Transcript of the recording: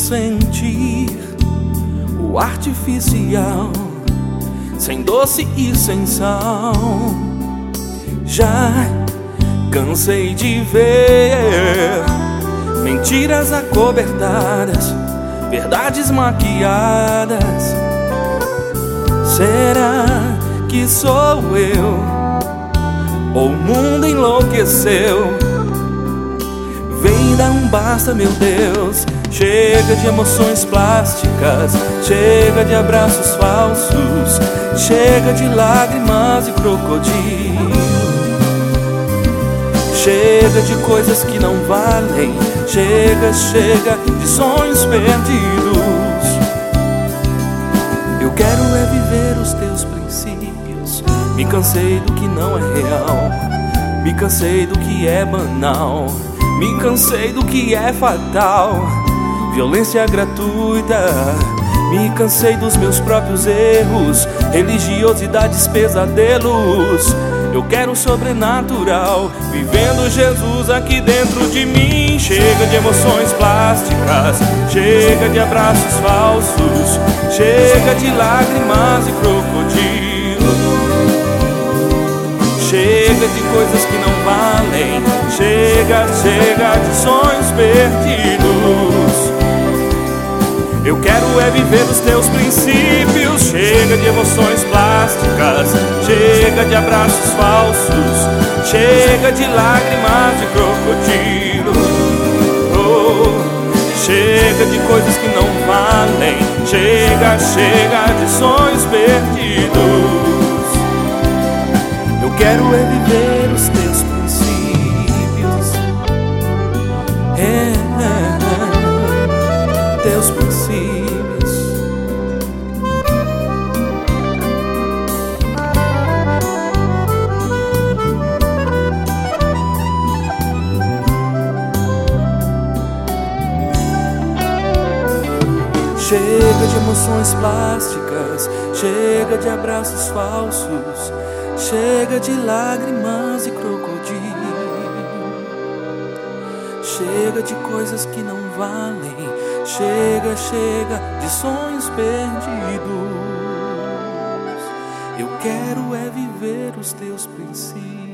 sentir o artificial, sem doce e sem sal. Já cansei de ver mentiras acobertadas, verdades maquiadas. Será que sou eu ou o mundo enlouqueceu? Vem dar um basta, meu Deus. Chega de emoções plásticas, chega de abraços falsos, chega de lágrimas e crocodilo. Chega de coisas que não valem, chega, chega de sonhos perdidos. Eu quero é viver os teus princípios. Me cansei do que não é real, me cansei do que é banal, me cansei do que é fatal, violência gratuita. Me cansei dos meus próprios erros, religiosidades, pesadelos. Eu quero sobrenatural, vivendo Jesus aqui dentro de mim. Chega de emoções plásticas, chega de abraços falsos, chega de lágrimas e crocodilo. Chega de coisas que não valem, chega, chega de sonhos perdidos. Eu quero é viver os teus princípios. Chega de emoções plásticas, chega de abraços falsos, chega de lágrimas de crocodilo. Chega de coisas que não valem, chega, chega de sonhos perdidos. Eu quero é viver os teus princípios, teus princípios. Chega de emoções plásticas, chega de abraços falsos, chega de lágrimas e crocodilo. Chega de coisas que não valem, chega, chega de sonhos perdidos. Eu quero é viver os teus princípios.